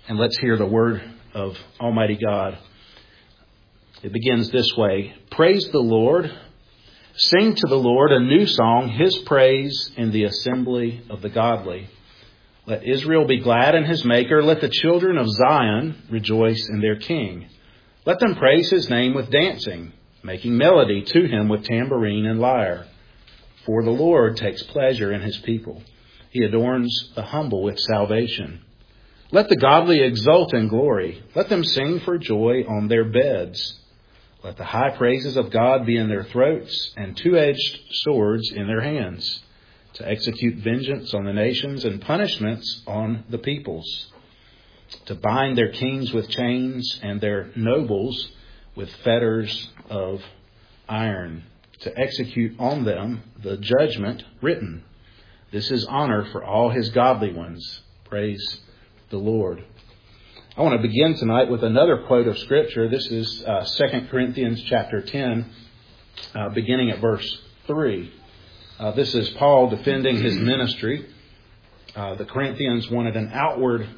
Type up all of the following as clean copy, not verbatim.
And let's hear the word of Almighty God. It begins this way. Praise the Lord. Sing to the Lord a new song, his praise in the assembly of the godly. Let Israel be glad in his maker. Let the children of Zion rejoice in their king. Let them praise his name with dancing, making melody to him with tambourine and lyre. For the Lord takes pleasure in his people. He adorns the humble with salvation. Let the godly exult in glory. Let them sing for joy on their beds. Let the high praises of God be in their throats and two-edged swords in their hands, to execute vengeance on the nations and punishments on the peoples, to bind their kings with chains and their nobles with fetters of iron, to execute on them the judgment written. This is honor for all his godly ones. Praise the Lord. I want to begin tonight with another quote of Scripture. This is 2 Corinthians chapter 10, beginning at verse 3. This is Paul defending his ministry. The Corinthians wanted an outward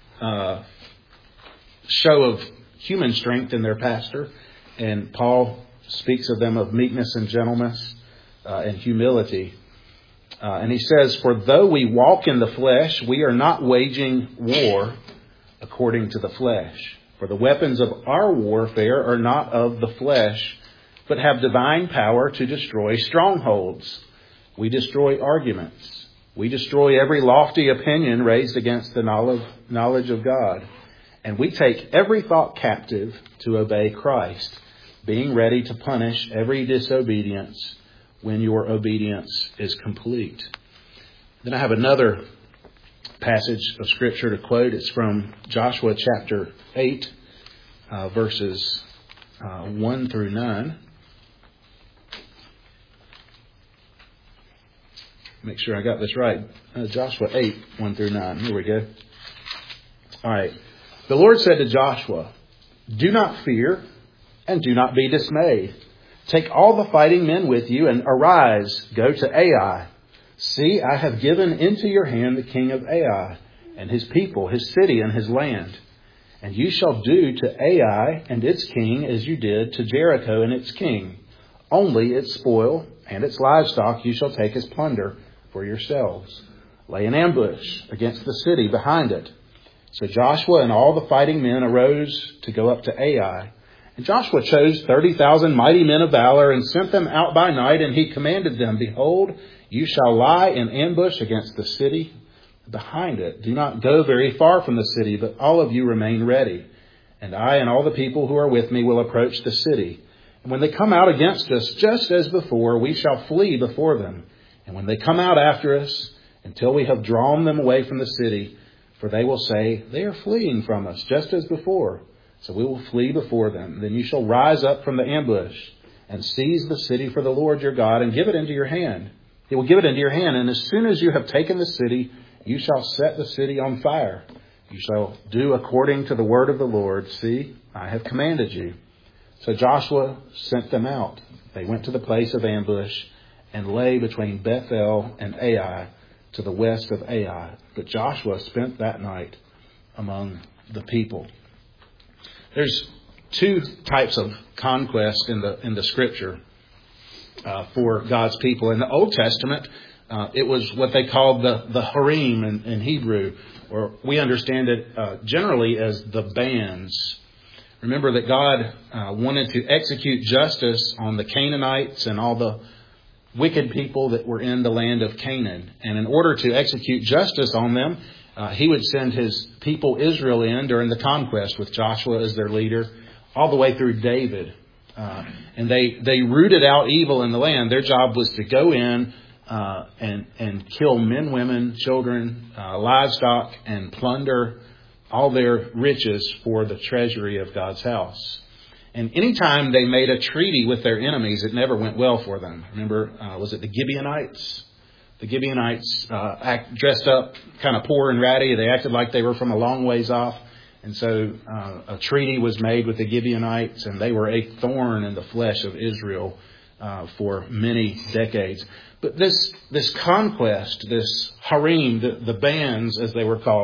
show of human strength in their pastor, and Paul speaks of them of meekness and gentleness and humility. And he says, "For though we walk in the flesh, we are not waging war according to the flesh. For the weapons of our warfare are not of the flesh, but have divine power to destroy strongholds. We destroy arguments. We destroy every lofty opinion raised against the knowledge of God. And we take every thought captive to obey Christ, being ready to punish every disobedience when your obedience is complete." Then I have another passage of Scripture to quote. It's from Joshua chapter 8, verses 1 through 9. Make sure I got this right. Joshua 8, 1 through 9. Here we go. All right. The Lord said to Joshua, "Do not fear and do not be dismayed. Take all the fighting men with you and arise, go to Ai. See, I have given into your hand the king of Ai and his people, his city and his land. And you shall do to Ai and its king as you did to Jericho and its king. Only its spoil and its livestock you shall take as plunder for yourselves. Lay an ambush against the city behind it." So Joshua and all the fighting men arose to go up to Ai. And Joshua chose 30,000 mighty men of valor and sent them out by night. And he commanded them, "Behold, you shall lie in ambush against the city behind it. Do not go very far from the city, but all of you remain ready. And I and all the people who are with me will approach the city. And when they come out against us, just as before, we shall flee before them. And when they come out after us, until we have drawn them away from the city, for they will say, 'They are fleeing from us, just as before.' So we will flee before them. Then you shall rise up from the ambush and seize the city for the Lord your God and give it into your hand. He will give it into your hand. And as soon as you have taken the city, you shall set the city on fire. You shall do according to the word of the Lord. See, I have commanded you." So Joshua sent them out. They went to the place of ambush and lay between Bethel and Ai to the west of Ai. But Joshua spent that night among the people. There's two types of conquest in the Scripture for God's people. In the Old Testament, it was what they called the harem in Hebrew, or we understand it generally as the bands. Remember that God wanted to execute justice on the Canaanites and all the wicked people that were in the land of Canaan. And in order to execute justice on them, he would send his people Israel in during the conquest with Joshua as their leader, all the way through David. And they rooted out evil in the land. Their job was to go in and kill men, women, children, livestock, and plunder all their riches for the treasury of God's house. And anytime they made a treaty with their enemies, it never went well for them. Remember, was it the Gibeonites? The Gibeonites dressed up kind of poor and ratty. They acted like they were from a long ways off. And so a treaty was made with the Gibeonites, and they were a thorn in the flesh of Israel for many decades. But this conquest, this harem, the bands as they were called,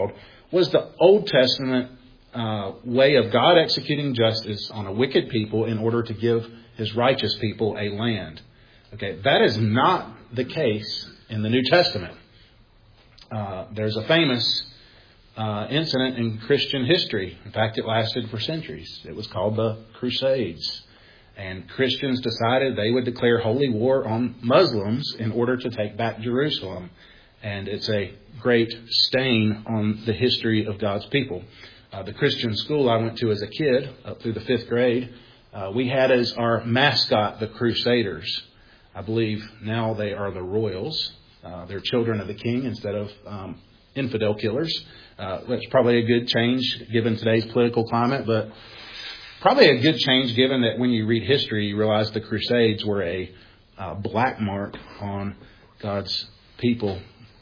was the Old Testament way of God executing justice on a wicked people in order to give his righteous people a land. Okay, that is not the case in the New Testament. There's a famous incident in Christian history. In fact, it lasted for centuries. It was called the Crusades. And Christians decided they would declare holy war on Muslims in order to take back Jerusalem. And it's a great stain on the history of God's people. The Christian school I went to as a kid, up through the 5th grade, we had as our mascot the Crusaders. I believe now they are the Royals. They're children of the king instead of infidel killers. That's probably a good change given today's political climate, but probably a good change given that when you read history, you realize the Crusades were a black mark on God's people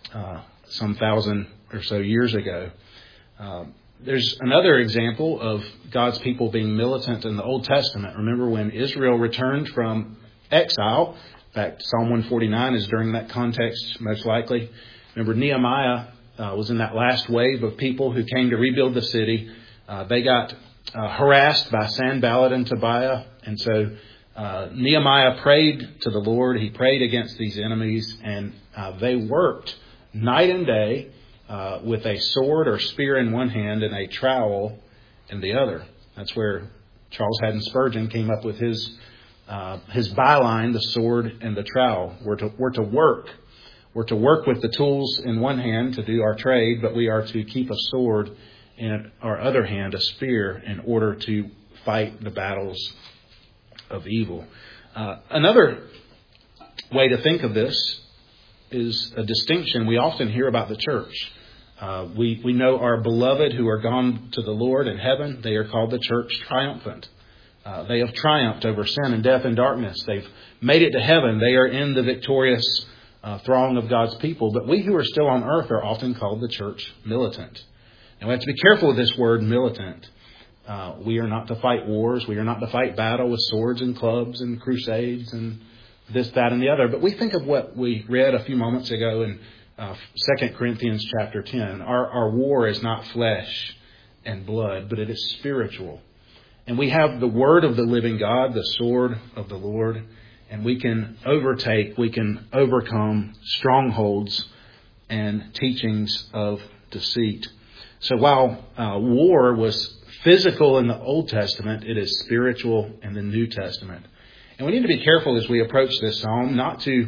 some 1,000 or so years ago. There's another example of God's people being militant in the Old Testament. Remember when Israel returned from exile? In fact, Psalm 149 is during that context, most likely. Remember, Nehemiah was in that last wave of people who came to rebuild the city. They got harassed by Sanballat and Tobiah. And so Nehemiah prayed to the Lord. He prayed against these enemies. And they worked night and day with a sword or spear in one hand and a trowel in the other. That's where Charles Haddon Spurgeon came up with his byline, the sword and the trowel. We're to work. We're to work with the tools in one hand to do our trade, but we are to keep a sword in our other hand, a spear, in order to fight the battles of evil. Another way to think of this is a distinction we often hear about the church. We know our beloved who are gone to the Lord in heaven. They are called the church triumphant. They have triumphed over sin and death and darkness. They've made it to heaven. They are in the victorious throng of God's people. But we who are still on earth are often called the church militant. And we have to be careful with this word militant. We are not to fight wars. We are not to fight battle with swords and clubs and crusades and this, that, and the other. But we think of what we read a few moments ago in 2 Corinthians chapter 10. Our war is not flesh and blood, but it is spiritual. And we have the word of the living God, the sword of the Lord, and we can overcome strongholds and teachings of deceit. So while war was physical in the Old Testament, it is spiritual in the New Testament. And we need to be careful as we approach this psalm not to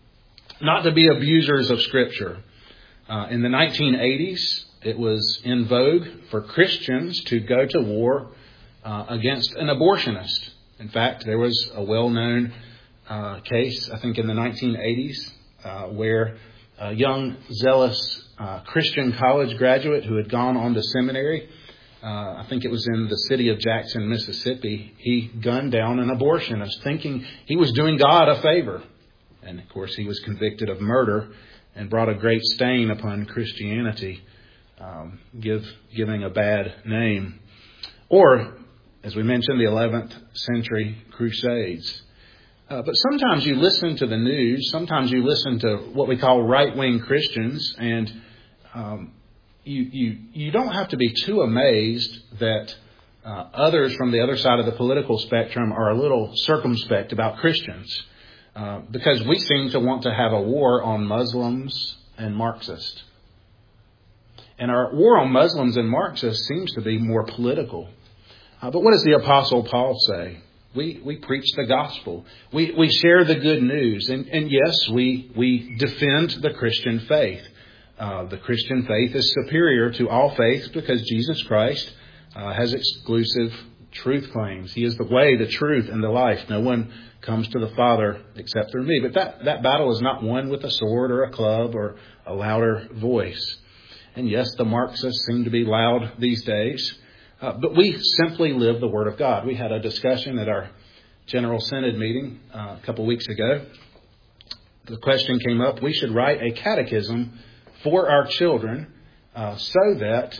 be abusers of Scripture. In the 1980s, it was in vogue for Christians to go to war against an abortionist. In fact, there was a well-known case, I think in the 1980s, where a young, zealous Christian college graduate who had gone on to seminary, I think it was in the city of Jackson, Mississippi, he gunned down an abortionist, thinking he was doing God a favor. And, of course, he was convicted of murder and brought a great stain upon Christianity, giving a bad name. Or, as we mentioned, the 11th century Crusades. But sometimes you listen to the news, sometimes you listen to what we call right-wing Christians, and you don't have to be too amazed that others from the other side of the political spectrum are a little circumspect about Christians. Because we seem to want to have a war on Muslims and Marxists. And our war on Muslims and Marxists seems to be more political. But what does the Apostle Paul say? We preach the gospel. We share the good news. And yes, we defend the Christian faith. The Christian faith is superior to all faiths because Jesus Christ has exclusive truth claims. He is the way, the truth, and the life. No one comes to the Father except through me. But that battle is not won with a sword or a club or a louder voice. And yes, the Marxists seem to be loud these days. But we simply live the Word of God. We had a discussion at our General Synod meeting a couple weeks ago. The question came up, we should write a catechism for our children so that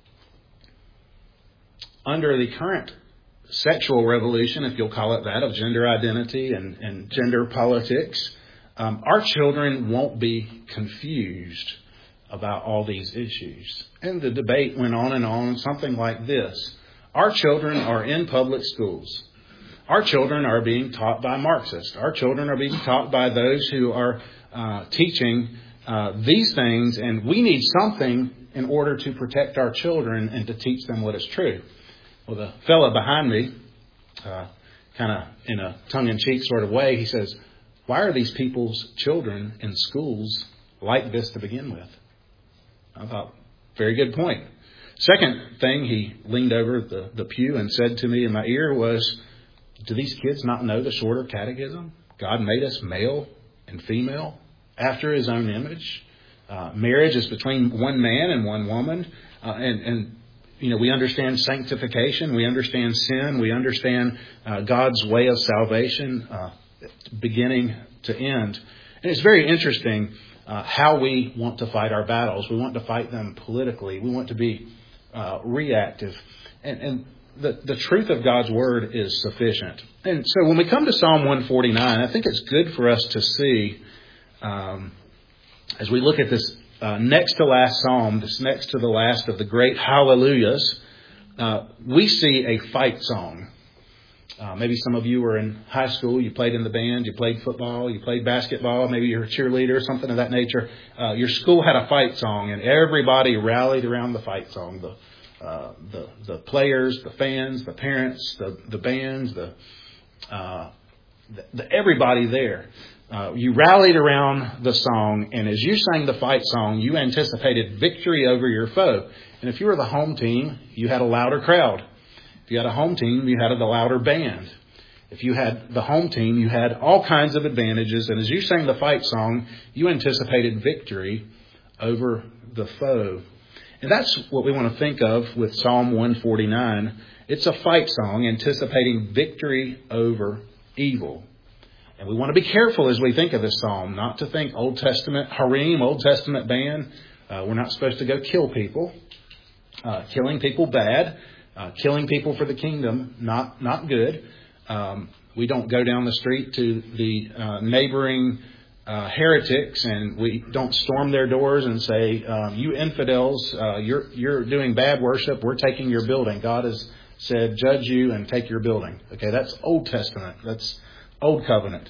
under the current sexual revolution, if you'll call it that, of gender identity and gender politics, our children won't be confused about all these issues. And the debate went on, something like this. Our children are in public schools. Our children are being taught by Marxists. Our children are being taught by those who are teaching these things, and we need something in order to protect our children and to teach them what is true. Well, the fellow behind me, kind of in a tongue-in-cheek sort of way, he says, why are these people's children in schools like this to begin with? I thought, very good point. Second thing he leaned over the pew and said to me in my ear was, do these kids not know the Shorter Catechism? God made us male and female after His own image. Marriage is between one man and one woman. And we understand sanctification. We understand sin. We understand God's way of salvation, beginning to end. And it's very interesting how we want to fight our battles. We want to fight them politically. We want to be reactive. And the truth of God's Word is sufficient. And so when we come to Psalm 149, I think it's good for us to see, as we look at this next to last Psalm, this next to the last of the great hallelujahs, we see a fight song. Maybe some of you were in high school, you played in the band, you played football, you played basketball, maybe you're a cheerleader or something of that nature. Your school had a fight song, and everybody rallied around the fight song. The players, the fans, the parents, the bands, everybody there. You rallied around the song, and as you sang the fight song, you anticipated victory over your foe. And if you were the home team, you had a louder crowd. If you had a home team, you had a louder band. If you had the home team, you had all kinds of advantages. And as you sang the fight song, you anticipated victory over the foe. And that's what we want to think of with Psalm 149. It's a fight song anticipating victory over evil. And we want to be careful as we think of this psalm, not to think Old Testament harem, Old Testament band. We're not supposed to go kill people. Killing people bad. Killing people for the kingdom, not good. We don't go down the street to the neighboring heretics, and we don't storm their doors and say, you infidels, you're doing bad worship. We're taking your building. God has said, judge you and take your building. Okay, that's Old Testament. That's Old Covenant.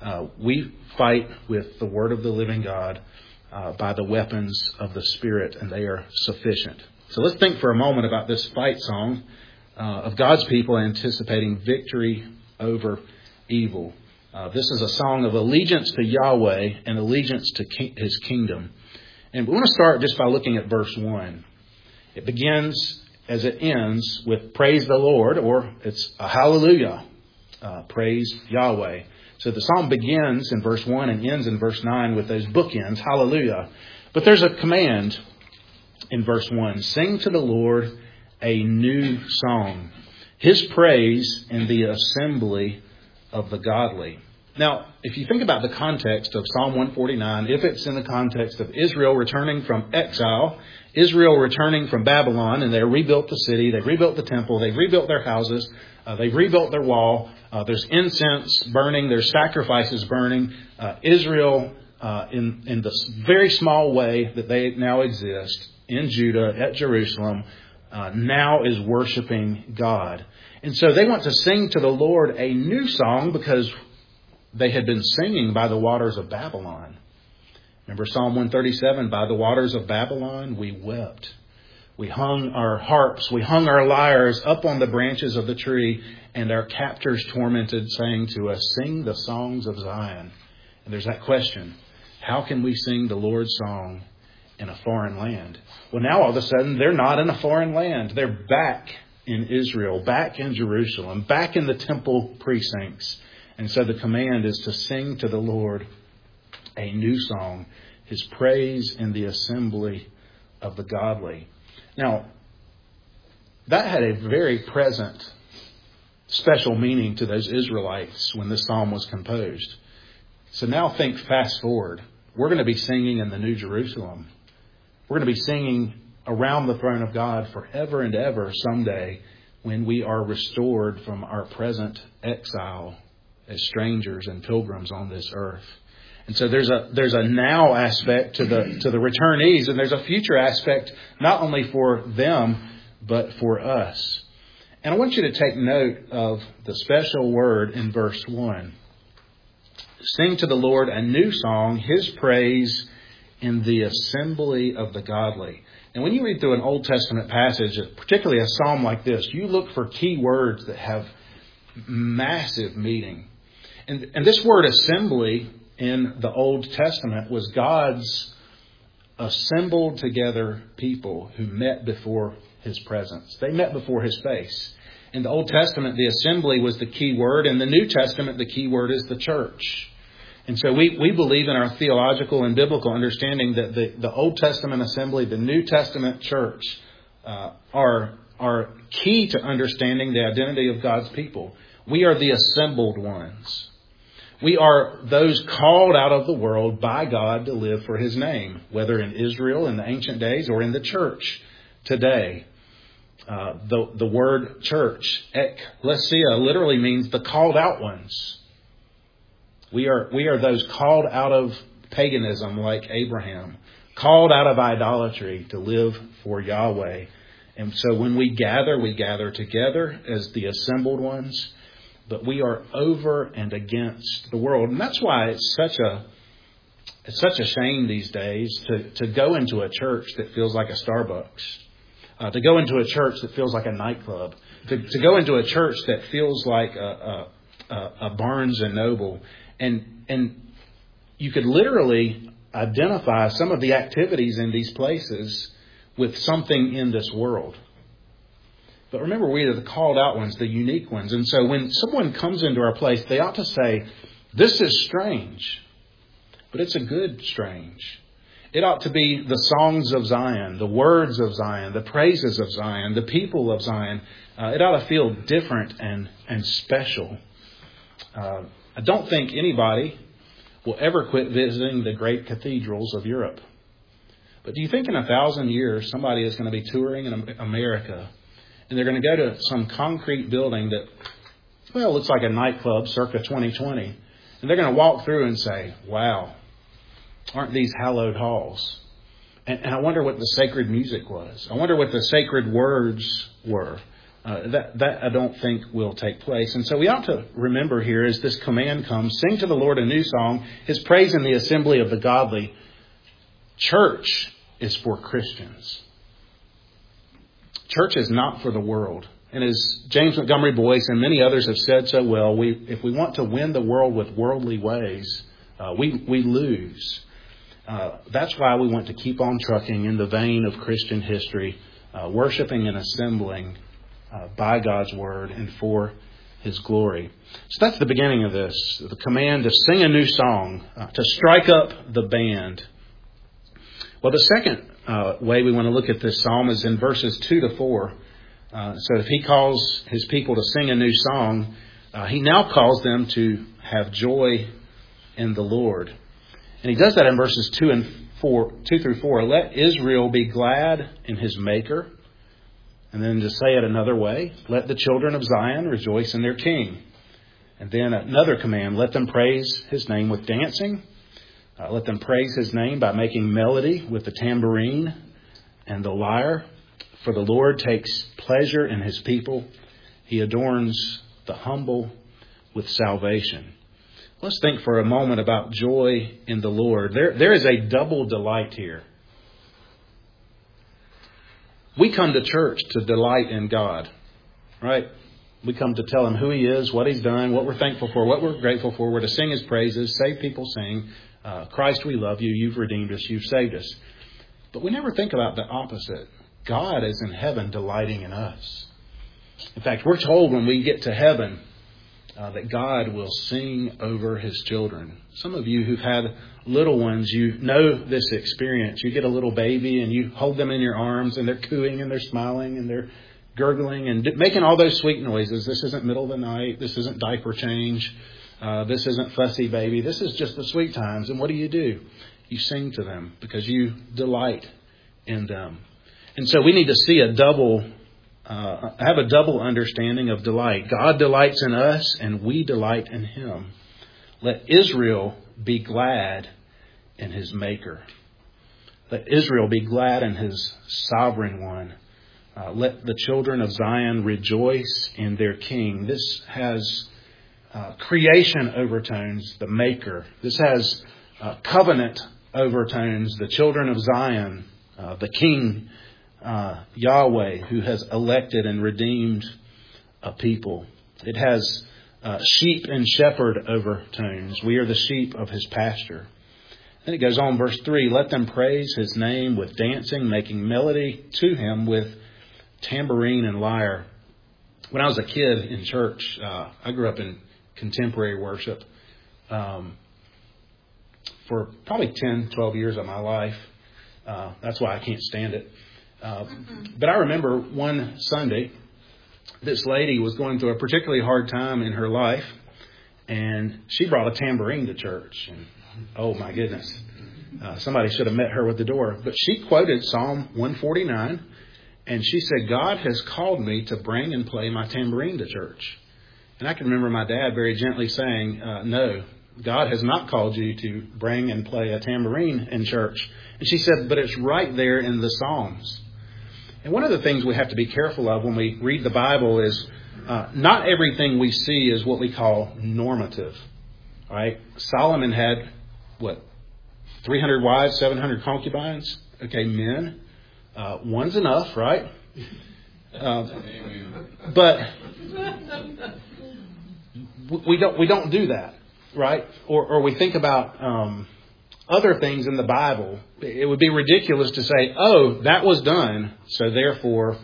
We fight with the Word of the living God by the weapons of the Spirit, and they are sufficient. So let's think for a moment about this fight song of God's people anticipating victory over evil. This is a song of allegiance to Yahweh and allegiance to His kingdom. And we want to start just by looking at verse 1. It begins as it ends with praise the Lord, or it's a hallelujah, praise Yahweh. So the psalm begins in verse 1 and ends in verse 9 with those bookends, hallelujah. But there's a command in verse 1, sing to the Lord a new song, His praise in the assembly of the godly. Now, if you think about the context of Psalm 149, if it's in the context of Israel returning from exile, Israel returning from Babylon, and they rebuilt the city, they rebuilt the temple, they rebuilt their houses, they rebuilt their wall, there's incense burning, there's sacrifices burning. Israel, in the very small way that they now exist, in Judah, at Jerusalem, now is worshiping God. And so they want to sing to the Lord a new song because they had been singing by the waters of Babylon. Remember Psalm 137, by the waters of Babylon we wept. We hung our harps, we hung our lyres up on the branches of the tree, and our captors tormented, saying to us, sing the songs of Zion. And there's that question, how can we sing the Lord's song in a foreign land? Well, now all of a sudden they're not in a foreign land. They're back in Israel, back in Jerusalem, back in the temple precincts. And so the command is to sing to the Lord a new song, His praise in the assembly of the godly. Now, that had a very present, special meaning to those Israelites when this psalm was composed. So now think fast forward. We're going to be singing in the New Jerusalem. We're going to be singing around the throne of God forever and ever someday when we are restored from our present exile as strangers and pilgrims on this earth. And so there's a now aspect to the returnees, and there's a future aspect not only for them but for us. And I want you to take note of the special word in verse 1. Sing to the Lord a new song, His praise in the assembly of the godly. And when you read through an Old Testament passage, particularly a psalm like this, you look for key words that have massive meaning. And this word assembly in the Old Testament was God's assembled together people who met before His presence. They met before His face. In the Old Testament, the assembly was the key word. In the New Testament, the key word is the church. And so we believe in our theological and biblical understanding that the Old Testament assembly, the New Testament church, are key to understanding the identity of God's people. We are the assembled ones. We are those called out of the world by God to live for His name, whether in Israel in the ancient days or in the church today. The word church, ekklesia, literally means the called out ones. We are those called out of paganism like Abraham, called out of idolatry to live for Yahweh. And so when we gather together as the assembled ones, but we are over and against the world. And that's why it's such a shame these days to go into a church that feels like a Starbucks, to go into a church that feels like a nightclub, to go into a church that feels like a Barnes and Noble. And you could literally identify some of the activities in these places with something in this world. But remember, we are the called out ones, the unique ones. And so when someone comes into our place, they ought to say, this is strange, but it's a good strange. It ought to be the songs of Zion, the words of Zion, the praises of Zion, the people of Zion. It ought to feel different and special. I don't think anybody will ever quit visiting the great cathedrals of Europe. But do you think in 1,000 years somebody is going to be touring in America and they're going to go to some concrete building that, looks like a nightclub circa 2020, and they're going to walk through and say, wow, aren't these hallowed halls? And I wonder what the sacred music was. I wonder what the sacred words were. That I don't think will take place. And so we ought to remember here as this command comes, sing to the Lord a new song, His praise in the assembly of the godly. Church is for Christians. Church is not for the world. And as James Montgomery Boyce and many others have said so well, if we want to win the world with worldly ways, we lose. That's why we want to keep on trucking in the vein of Christian history, worshiping and assembling by God's word and for His glory. So that's the beginning of this. The command to sing a new song, to strike up the band. Well, the second way we want to look at this psalm is in verses 2 to 4. So if He calls His people to sing a new song, He now calls them to have joy in the Lord. And He does that in verses 2 through 4. Let Israel be glad in his Maker. And then to say it another way, let the children of Zion rejoice in their King. And then another command, let them praise His name with dancing. Let them praise His name by making melody with the tambourine and the lyre. For the Lord takes pleasure in His people. He adorns the humble with salvation. Let's think for a moment about joy in the Lord. There is a double delight here. We come to church to delight in God, right? We come to tell Him who He is, what He's done, what we're thankful for, what we're grateful for. We're to sing His praises, save people sing, Christ, we love you, you've redeemed us, you've saved us. But we never think about the opposite. God is in heaven delighting in us. In fact, we're told when we get to heaven that God will sing over His children. Some of you who've had little ones, you know this experience. You get a little baby and you hold them in your arms and they're cooing and they're smiling and they're gurgling and making all those sweet noises. This isn't middle of the night. This isn't diaper change. This isn't fussy baby. This is just the sweet times. And what do? You sing to them because you delight in them. And so we need to see have a double understanding of delight. God delights in us and we delight in Him. Let Israel be glad in his Maker. Let Israel be glad in his Sovereign One. Let the children of Zion rejoice in their King. This has creation overtones, the Maker. This has covenant overtones, the children of Zion, the King, Yahweh, who has elected and redeemed a people. It has sheep and shepherd overtones. We are the sheep of his pasture. Then it goes on, verse 3, let them praise his name with dancing, making melody to him with tambourine and lyre. When I was a kid in church, I grew up in contemporary worship for probably 10, 12 years of my life. That's why I can't stand it. But I remember one Sunday, this lady was going through a particularly hard time in her life, and she brought a tambourine to church. And oh my goodness, somebody should have met her at the door. But she quoted Psalm 149, and she said, God has called me to bring and play my tambourine to church. And I can remember my dad very gently saying, no, God has not called you to bring and play a tambourine in church. And she said, but it's right there in the Psalms. And one of the things we have to be careful of when we read the Bible is not everything we see is what we call normative. Right? Solomon had, 300 wives, 700 concubines? Okay, men. One's enough, right? But we don't do that, right? Or we think about other things in the Bible. It would be ridiculous to say, "Oh, that was done, so therefore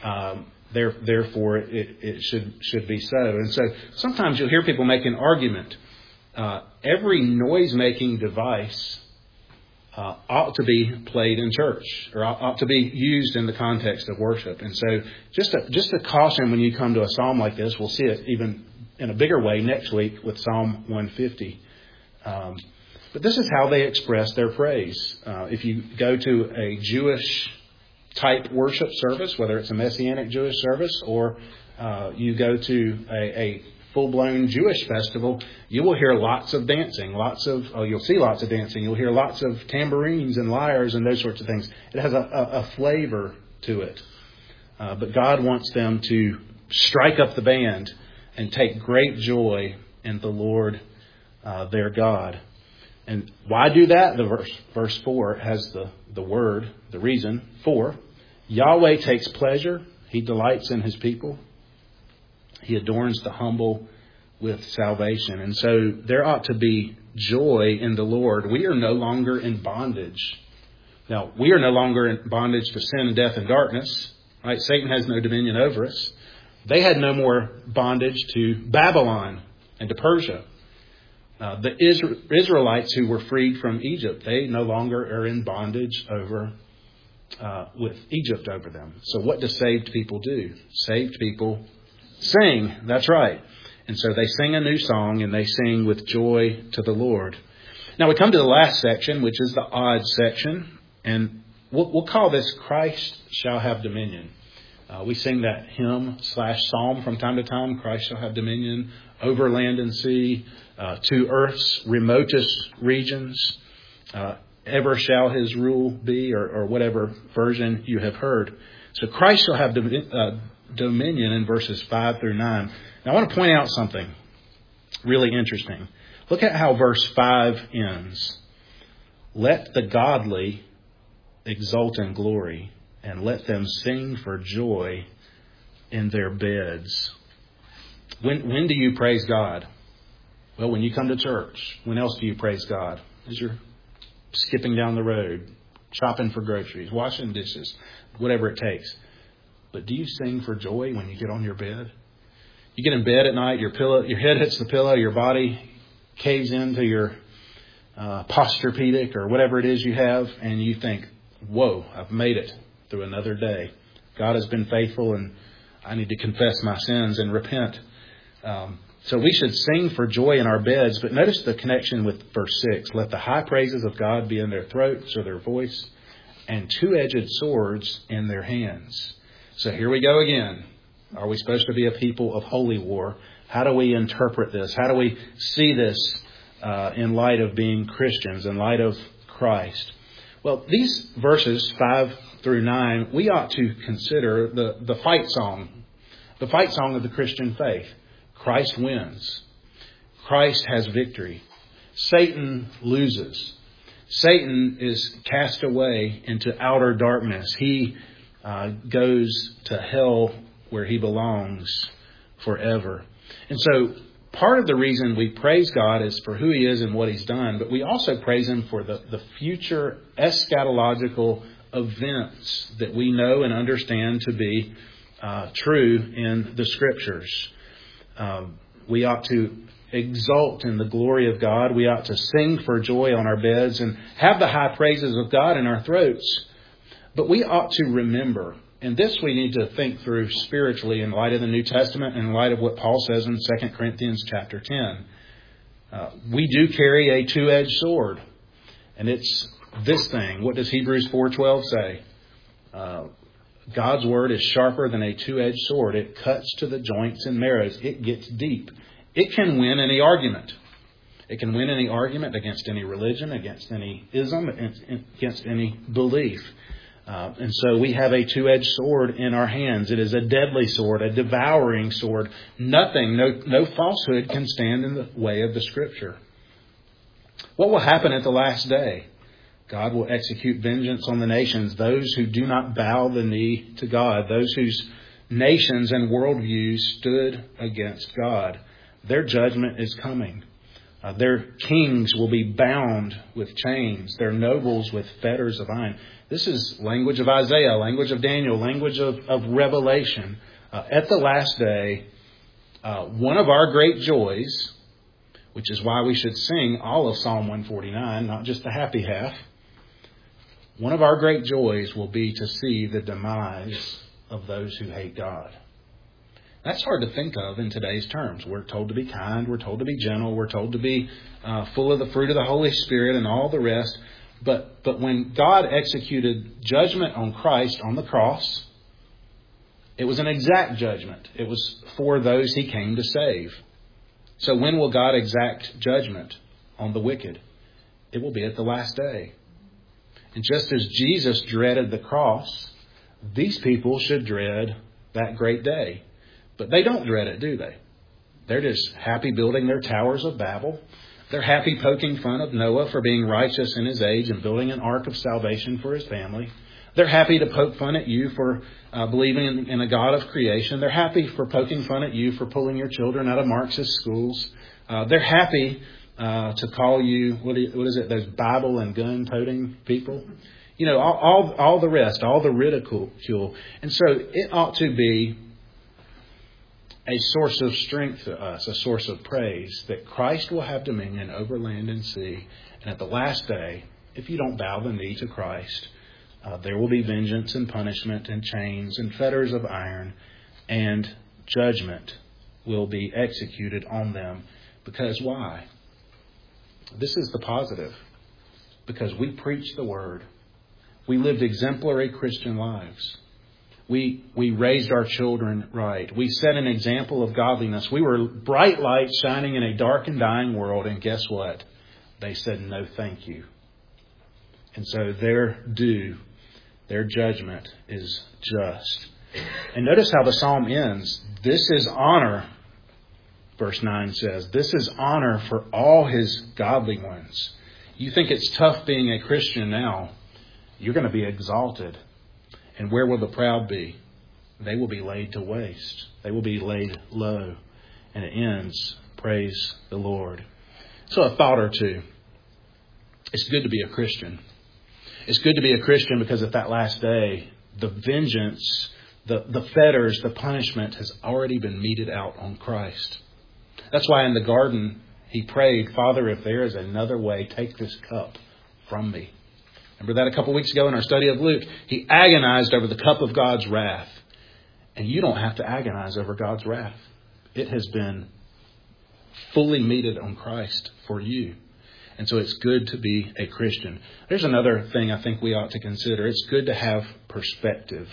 it should be so." And so sometimes you'll hear people make an argument. Every noise-making device ought to be played in church, or ought to be used in the context of worship. And so just a caution when you come to a psalm like this. We'll see it even in a bigger way next week with Psalm 150. But this is how they express their praise. If you go to a Jewish type worship service, whether it's a Messianic Jewish service or you go to a full-blown Jewish festival, you will hear lots of dancing, you'll see lots of dancing. You'll hear lots of tambourines and lyres and those sorts of things. It has a flavor to it. But God wants them to strike up the band and take great joy in the Lord their God. And why do that? Verse 4 has the word, the reason for. Yahweh takes pleasure. He delights in his people. He adorns the humble with salvation. And so there ought to be joy in the Lord. We are no longer in bondage. Now, we are no longer in bondage to sin and death and darkness. Right? Satan has no dominion over us. They had no more bondage to Babylon and to Persia. The Israelites who were freed from Egypt, they no longer are in bondage with Egypt over them. So what do saved people do? Saved people sing. That's right. And so they sing a new song, and they sing with joy to the Lord. Now we come to the last section, which is the odd section. And we'll call this Christ Shall Have Dominion. We sing that hymn/psalm from time to time. Christ shall have dominion over land and sea, to earth's remotest regions. Ever shall his rule be, or whatever version you have heard. So Christ shall have dominion in verses 5 through 9. Now I want to point out something really interesting. Look at how verse 5 ends. Let the godly exult in glory, and let them sing for joy in their beds. When do you praise God? Well, when you come to church. When else do you praise God? As you're skipping down the road, shopping for groceries, washing dishes, whatever it takes. But do you sing for joy when you get on your bed? You get in bed at night, your head hits the pillow, your body caves into your Posturepedic or whatever it is you have, and you think, whoa, I've made it through another day. God has been faithful, and I need to confess my sins and repent. So we should sing for joy in our beds. But notice the connection with verse 6. Let the high praises of God be in their throats or their voice, and two-edged swords in their hands. So here we go again. Are we supposed to be a people of holy war? How do we interpret this? How do we see this in light of being Christians, in light of Christ? Well, these verses 5 through 9, we ought to consider the fight song of the Christian faith. Christ wins. Christ has victory. Satan loses. Satan is cast away into outer darkness. He goes to hell where he belongs forever. And so part of the reason we praise God is for who He is and what He's done, but we also praise Him for the future eschatological events that we know and understand to be true in the Scriptures. We ought to exult in the glory of God. We ought to sing for joy on our beds and have the high praises of God in our throats. But we ought to remember, and this we need to think through spiritually in light of the New Testament and in light of what Paul says in 2 Corinthians chapter 10. We do carry a two-edged sword. And it's this thing. What does Hebrews 4:12 say? God's word is sharper than a two-edged sword. It cuts to the joints and marrows. It gets deep. It can win any argument. It can win any argument against any religion, against any ism, against any belief. And so we have a two-edged sword in our hands. It is a deadly sword, a devouring sword. Nothing, no falsehood can stand in the way of the Scripture. What will happen at the last day? God will execute vengeance on the nations, those who do not bow the knee to God, those whose nations and worldviews stood against God. Their judgment is coming. Their kings will be bound with chains, their nobles with fetters of iron. This is language of Isaiah, language of Daniel, language of Revelation. At the last day, one of our great joys, which is why we should sing all of Psalm 149, not just the happy half. One of our great joys will be to see the demise of those who hate God. That's hard to think of in today's terms. We're told to be kind. We're told to be gentle. We're told to be full of the fruit of the Holy Spirit and all the rest. But when God executed judgment on Christ on the cross, it was an exact judgment. It was for those He came to save. So when will God exact judgment on the wicked? It will be at the last day. And just as Jesus dreaded the cross, these people should dread that great day. But they don't dread it, do they? They're just happy building their towers of Babel. They're happy poking fun of Noah for being righteous in his age and building an ark of salvation for his family. They're happy to poke fun at you for believing in a God of creation. They're happy for poking fun at you for pulling your children out of Marxist schools. They're happy to call you, what is it, those Bible and gun-toting people? You know, all the rest, all the ridicule. And so it ought to be a source of strength to us, a source of praise, that Christ will have dominion over land and sea. And at the last day, if you don't bow the knee to Christ, there will be vengeance and punishment and chains and fetters of iron, and judgment will be executed on them. Because why? This is the positive. Because we preached the Word. We lived exemplary Christian lives. We raised our children right. We set an example of godliness. We were bright lights shining in a dark and dying world. And guess what? They said, no, thank you. And so their due, their judgment is just. And notice how the psalm ends. This is honor, verse 9 says. This is honor for all His godly ones. You think it's tough being a Christian now. You're going to be exalted. And where will the proud be? They will be laid to waste. They will be laid low. And it ends, praise the Lord. So a thought or two. It's good to be a Christian. It's good to be a Christian because at that last day, the vengeance, the fetters, the punishment has already been meted out on Christ. That's why in the garden, He prayed, Father, if there is another way, take this cup from me. Remember that a couple weeks ago in our study of Luke? He agonized over the cup of God's wrath. And you don't have to agonize over God's wrath. It has been fully meted on Christ for you. And so it's good to be a Christian. There's another thing I think we ought to consider. It's good to have perspective.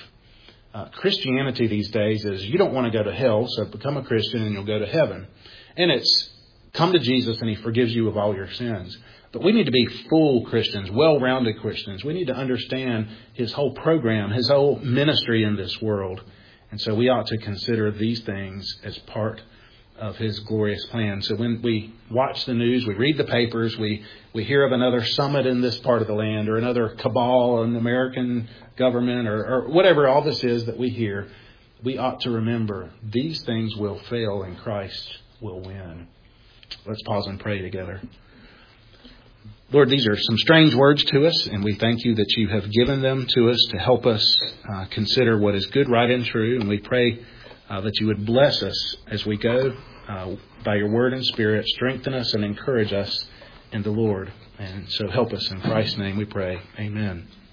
Christianity these days is you don't want to go to hell, so become a Christian and you'll go to heaven. And it's come to Jesus and He forgives you of all your sins. But we need to be full Christians, well-rounded Christians. We need to understand His whole program, His whole ministry in this world. And so we ought to consider these things as part of His glorious plan. So when we watch the news, we read the papers, we hear of another summit in this part of the land or another cabal in the American government or whatever all this is that we hear, we ought to remember these things will fail and Christ will win. Let's pause and pray together. Lord, these are some strange words to us, and we thank You that You have given them to us to help us consider what is good, right, and true. And we pray that You would bless us as we go by Your word and Spirit, strengthen us and encourage us in the Lord. And so help us in Christ's name we pray. Amen.